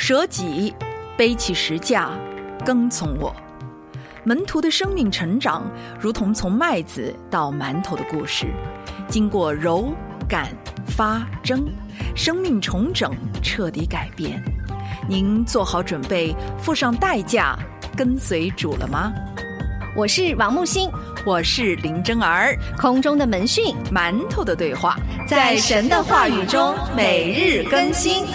舍己，背起十架，跟从我。门徒的生命成长如同从麦子到馒头的故事，经过揉、擀、发、蒸，生命重整，彻底改变。您做好准备，付上代价，跟随主了吗？ 我是王木星， 我是林真儿。 空中的门讯， 馒头的对话， 在神的话语中每日更新。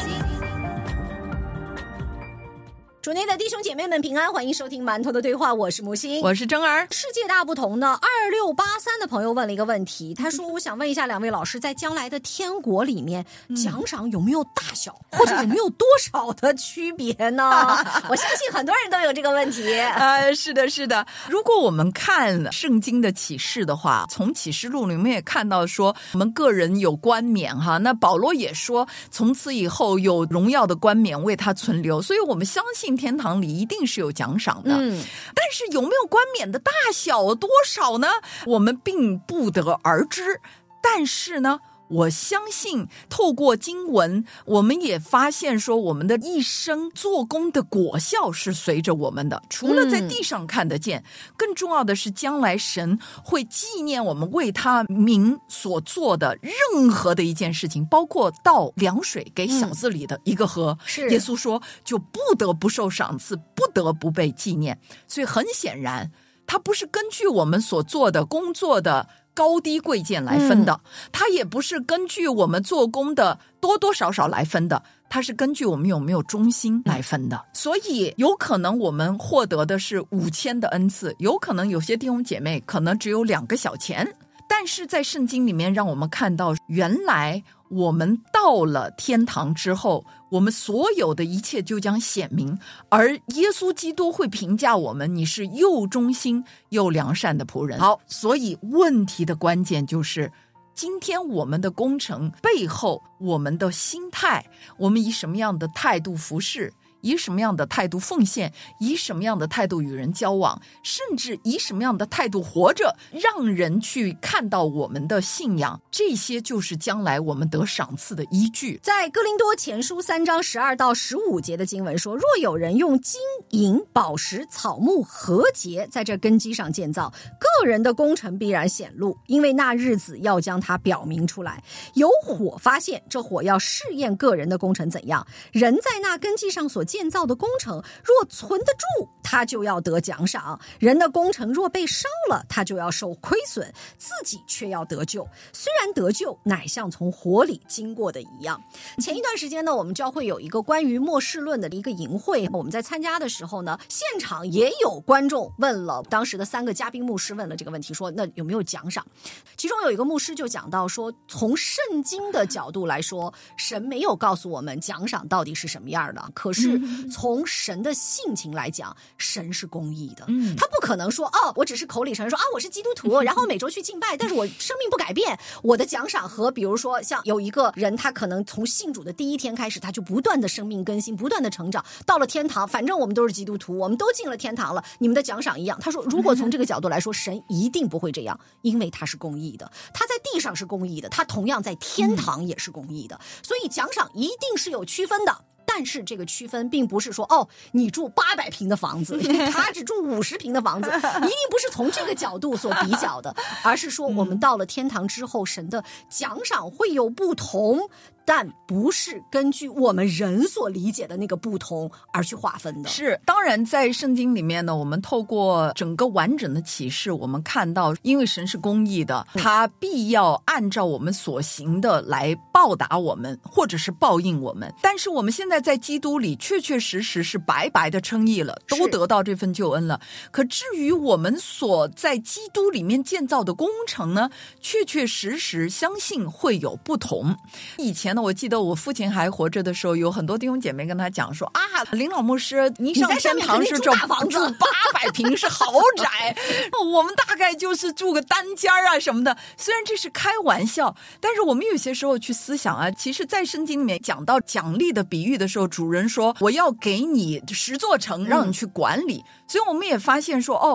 主内的弟兄姐妹们平安，欢迎收听馒头的对话，我是木星， 我是真儿。 世界大不同呢，2683的朋友问了一个问题，他说我想问一下两位老师，在将来的天国里面，奖赏有没有大小，或者有没有多少的区别呢？我相信很多人都有这个问题。 是的是的，如果我们看圣经的启示的话，从启示录里面也看到说我们个人有冠冕哈，那保罗也说从此以后有荣耀的冠冕为他存留，所以我们相信天堂里一定是有奖赏的。但是有没有冠冕的大小多少呢？我们并不得而知。但是呢，我相信透过经文，我们也发现说我们的一生做工的果效是随着我们的，除了在地上看得见，更重要的是将来神会纪念我们为他名所做的任何的一件事情，包括倒凉水给小子里的一个河，耶稣说就不得不受赏赐，不得不被纪念。所以很显然他不是根据我们所做的工作的高低贵贱来分的，它也不是根据我们做工的多多少少来分的，它是根据我们有没有忠心来分的。所以有可能我们获得的是5000的恩赐，有可能有些弟兄姐妹可能只有2个小钱，但是在圣经里面让我们看到，原来我们到了天堂之后，我们所有的一切就将显明，而耶稣基督会评价我们，你是又忠心又良善的仆人。好，所以问题的关键就是今天我们的工程背后，我们的心态，我们以什么样的态度服侍，以什么样的态度奉献，以什么样的态度与人交往，甚至以什么样的态度活着，让人去看到我们的信仰，这些就是将来我们得赏赐的依据。 在哥林多前书3章12到15节的经文说，若有人用金银宝石草木禾秸在这根基上建造，个人的工程必然显露，因为那日子要将它表明出来。有火发现，这火要试验个人的工程怎样，人在那根基上所建造的工程若存得住，他就要得奖赏；人的工程若被烧了，他就要受亏损，自己却要得救。虽然得救，乃像从火里经过的一样。前一段时间呢，我们教会有一个关于末世论的一个营会，我们在参加的时候呢，现场也有观众问了当时的3个嘉宾牧师，问了这个问题，说那有没有奖赏？其中有一个牧师就讲到说，从圣经的角度来说，神没有告诉我们奖赏到底是什么样的，可是从神的性情来讲，神是公义的。他不可能说我只是口里承认说我是基督徒，然后每周去敬拜，但是我生命不改变，我的奖赏和比如说像有一个人，他可能从信主的第一天开始，他就不断的生命更新，不断的成长，到了天堂，反正我们都是基督徒，我们都进了天堂了，你们的奖赏一样。他说如果从这个角度来说，神一定不会这样，因为他是公义的，他在地上是公义的，他同样在天堂也是公义的，所以奖赏一定是有区分的。但是这个区分并不是说你住800平的房子，他只住50平的房子，一定不是从这个角度所比较的，而是说我们到了天堂之后，神的奖赏会有不同，但不是根据我们人所理解的那个不同而去划分的。 是，当然在圣经里面呢，我们透过整个完整的启示，我们看到因为神是公义的，他必要按照我们所行的来报答我们，或者是报应我们。但是我们现在在基督里确确实实是白白的称义了，都得到这份救恩了。可至于我们所在基督里面建造的工程呢，确确实实相信会有不同。以前呢，我记得我父亲还活着的时候，有很多弟兄姐妹跟他讲说林老牧师，你上天堂是住800平是豪宅我们大概就是住个单间什么的。虽然这是开玩笑，但是我们有些时候去思想其实在圣经里面讲到奖励的比喻的时候，主人说我要给你10座城让你去管理，所以我们也发现说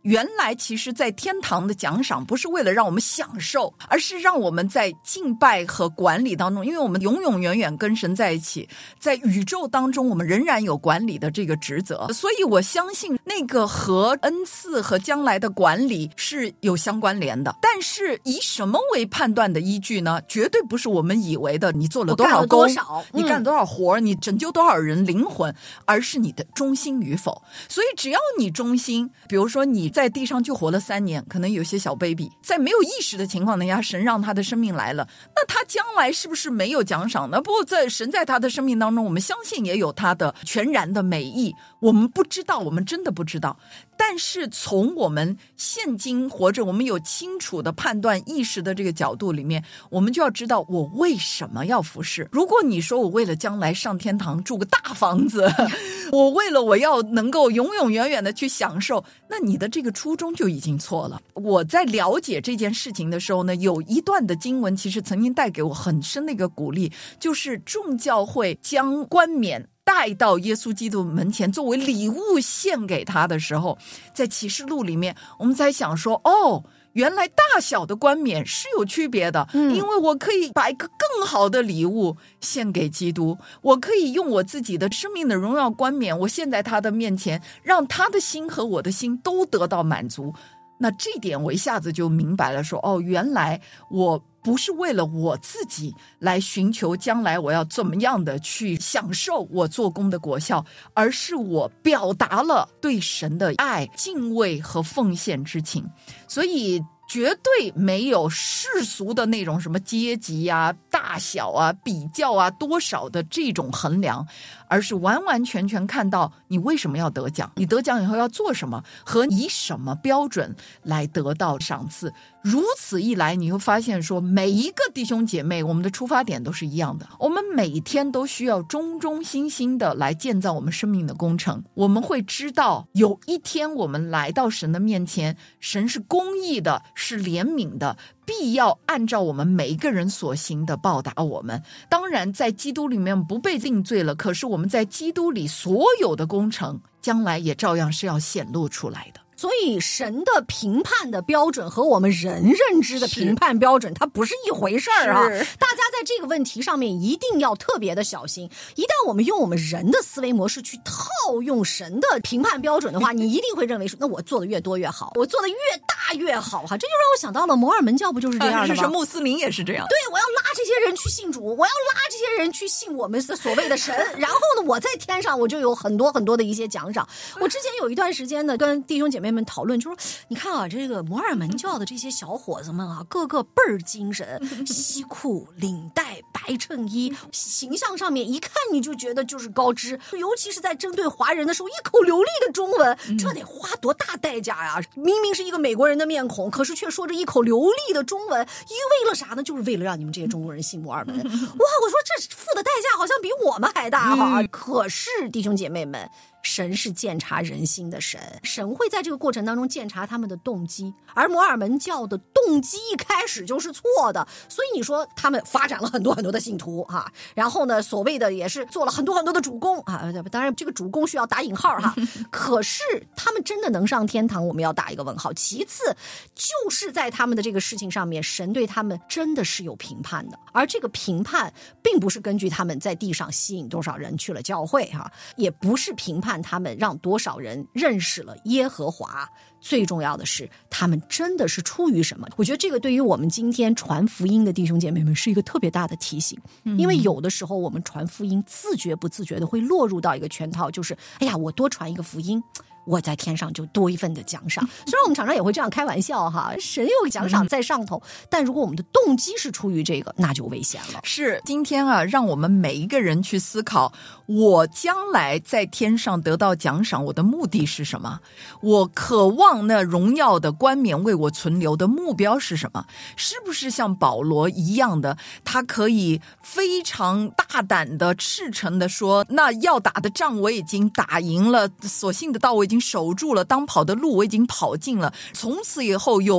原来其实在天堂的奖赏不是为了让我们享受，而是让我们在敬拜和管理当中，因为我们永永远远跟神在一起，在宇宙当中我们仍然有管理的这个职责，所以我相信那个和恩赐和将来的管理是有相关联的。但是以什么为判断的依据呢？绝对不是我们以为的你做了多少工，你干了多少活，你拯救多少人灵魂，而是你的忠心与否。所以只要你忠心，比如说你在地上就活了3年，可能有些小 baby 在没有意识的情况下，神让他的生命来了，那他将来是不是没有奖赏呢？不过在神在他的生命当中，我们相信也有他的全然的美意，我们不知道，我们真的不知道。但是从我们现今活着，我们有清楚的判断意识的这个角度里面，我们就要知道我为什么要服侍。如果你说我为了将来上天堂住个大房子，我为了我要能够永永远远的去享受，那你的这个初衷就已经错了。我在了解这件事情的时候呢，有一段的经文其实曾经带给我很深的一个鼓励，就是众教会将冠冕带到耶稣基督门前作为礼物献给他的时候，在启示录里面我们才想说，原来大小的冠冕是有区别的，因为我可以把一个更好的礼物献给基督，我可以用我自己的生命的荣耀冠冕，我献在他的面前，让他的心和我的心都得到满足。那这点我一下子就明白了，说原来我不是为了我自己来寻求将来我要怎么样的去享受我做工的果效，而是我表达了对神的爱、敬畏和奉献之情。所以绝对没有世俗的那种什么阶级啊、大小啊、比较啊、多少的这种衡量，而是完完全全看到你为什么要得奖，你得奖以后要做什么，和以什么标准来得到赏赐。如此一来，你会发现说，每一个弟兄姐妹，我们的出发点都是一样的，我们每天都需要忠忠心心的来建造我们生命的工程。我们会知道有一天我们来到神的面前，神是公义的，是怜悯的，必要按照我们每一个人所行的报答我们。当然在基督里面不被定罪了，可是我们在基督里所有的工程将来也照样是要显露出来的。 所以神的评判的标准和我们人认知的评判标准它不是一回事儿啊！大家在这个问题上面一定要特别的小心。一旦我们用我们人的思维模式去套用神的评判标准的话，你一定会认为说，那我做的越多越好，我做的越大越好哈。这就让我想到了摩尔门教不就是这样的吗？ 是穆斯林也是这样。 对，我要拉这些人去信主，我要拉这些人去信我们所谓的神，然后呢，我在天上我就有很多很多的一些奖赏。我之前有一段时间呢，跟弟兄姐妹们讨论，就说你看啊，这个摩尔门教的这些小伙子们啊，个个倍儿精神，西裤、领带、白衬衣，形象上面一看你就觉得就是高知，尤其是在针对华人的时候，一口流利的中文，这得花多大代价呀！明明是一个美国人的面孔，可是却说着一口流利的中文，为了啥呢？就是为了让你们这些中国人信摩尔门。哇，我说这付的代价好像比我们还大哈！可是弟兄姐妹们，神是鉴察人心的神，神会在这个过程当中鉴察他们的动机，而摩尔门教的动机一开始就是错的，所以你说他们发展了很多很多的信徒哈，然后呢，所谓的也是做了很多很多的主公啊，当然这个主公需要打引号哈，可是他们真的能上天堂，我们要打一个问号。其次，就是在他们的这个事情上面，神对他们真的是有评判的，而这个评判并不是根据他们在地上吸引多少人去了教会哈，也不是评判他们让多少人认识了耶和华，最重要的是他们真的是出于什么。我觉得这个对于我们今天传福音的弟兄姐妹们是一个特别大的提醒，因为有的时候我们传福音自觉不自觉的会落入到一个圈套，就是哎呀，我多传一个福音，我在天上就多一份的奖赏。虽然我们常常也会这样开玩笑哈，神有奖赏在上头，但如果我们的动机是出于这个，那就危险了。 是，今天啊，让我们每一个人去思考，我将来在天上得到奖赏，我的目的是什么？我渴望那荣耀的冠冕为我存留的目标是什么？是不是像保罗一样的，他可以非常大胆的、赤诚的说，那要打的仗我已经打赢了，所信的道我已经守住了，当跑的路我已经跑尽了，从此以后有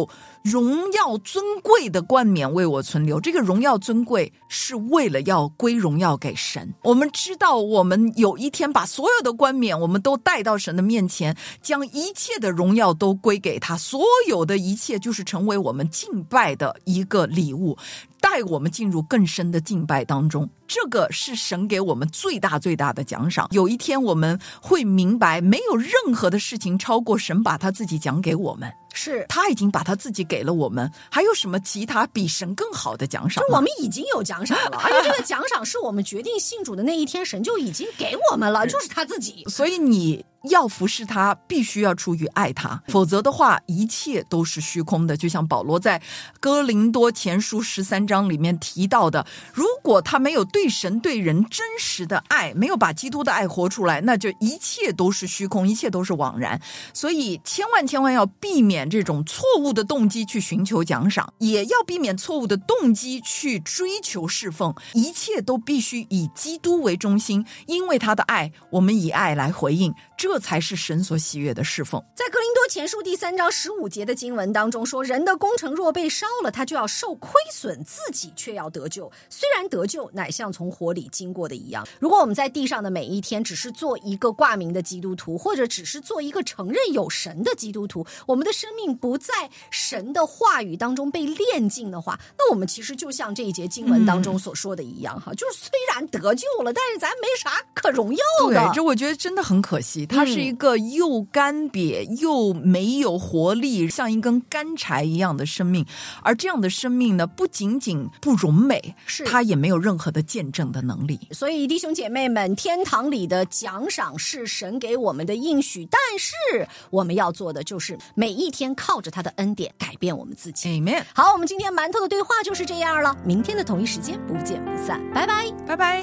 荣耀尊贵的冠冕为我存留。这个荣耀尊贵是为了要归荣耀给神。我们知道我们有一天把所有的冠冕我们都带到神的面前，将一切的荣耀都归给他，所有的一切就是成为我们敬拜的一个礼物，带我们进入更深的敬拜当中。这个是神给我们最大最大的奖赏。有一天我们会明白，没有任何的事情超过神把他自己讲给我们， 是他已经把他自己给了我们，还有什么其他比神更好的奖赏吗？ 就我们已经有奖赏了，而且这个奖赏是我们决定信主的那一天神就已经给我们了，就是他自己。 所以你要服侍他，必须要出于爱他，否则的话一切都是虚空的。就像保罗在哥林多前书13章里面提到的，如果他没有对神对人真实的爱，没有把基督的爱活出来，那就一切都是虚空，一切都是枉然。所以千万要避免这种错误的动机去寻求奖赏，也要避免错误的动机去追求侍奉，一切都必须以基督为中心，因为他的爱，我们以爱来回应，这才是神所喜悦的侍奉。 在哥林多前书第3章15节的经文当中说，人的工程若被烧了，他就要受亏损，自己却要得救，虽然得救乃像从火里经过的一样。如果我们在地上的每一天只是做一个挂名的基督徒，或者只是做一个承认有神的基督徒，我们的生命不在神的话语当中被炼净的话，那我们其实就像这一节经文当中所说的一样，就是虽然得救了，但是咱没啥可荣耀的。 对，这我觉得真的很可惜，它是一个又干瘪又没有活力，像一根干柴一样的生命。而这样的生命呢，不仅仅不荣美，它也没有任何的见证的能力。 所以弟兄姐妹们，天堂里的奖赏是神给我们的应许，但是我们要做的就是每一天靠着他的恩典改变我们自己。 Amen。 好，我们今天馒头的对话就是这样了，明天的同一时间不见不散，拜拜拜拜。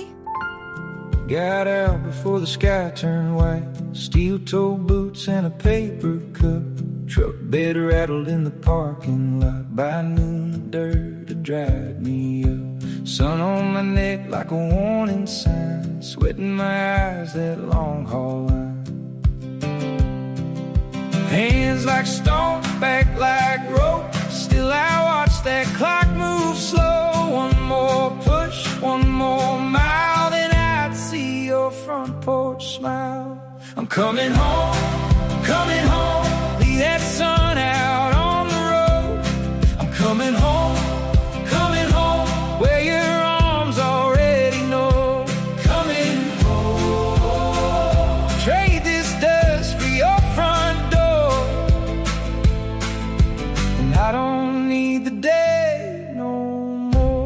Got out before the sky turned white, steel-toed boots and a paper cup. Truck bed rattled in the parking lot. By noon the dirt had dried me up. Sun on my neck like a warning sign, sweat in my eyes, that long haul line. Hands like stone, back like rope, still I watch that clock move slow. One more push, one more mile, then I'd see your front porch smile. I'm coming home, leave that sun out on the road. I'm coming home, where your arms already know. Coming home, trade this dust for your front door. And I don't need the day no more.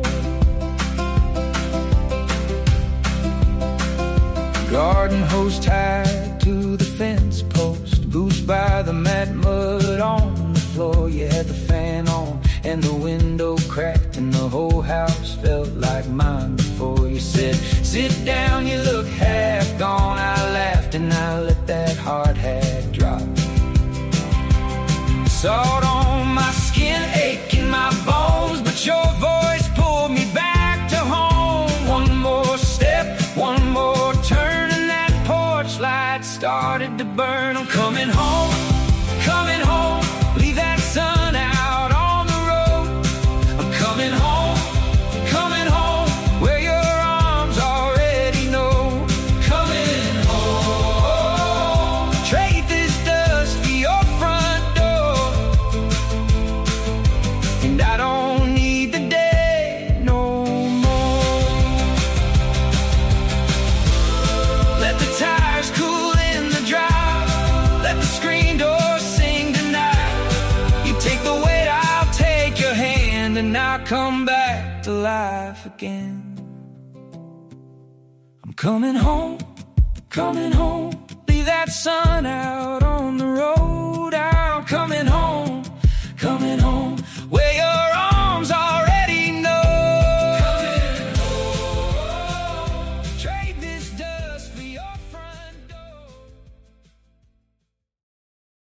Garden hose tied to the fence post, boots by the mat, mud on the floor. You had the fan on and the window cracked, and the whole house felt like mine before. You said, sit down, you look half gone. I laughed and I let that hard hat drop. Salt on my skin, aching my bones, but your voice pulled me back to home. One more step, one more turn, and that porch light started to burn. I'm coming home, leave that sun out on the road. I'm coming home, where your arms already know. Coming home, trade this dust for your front door. And I don't need the day no more. Let the tires cool in the drive, let the screen door sing tonight. You take the weight, I'll take your hand, and I'll come back to life again. I'm coming home, leave that sun out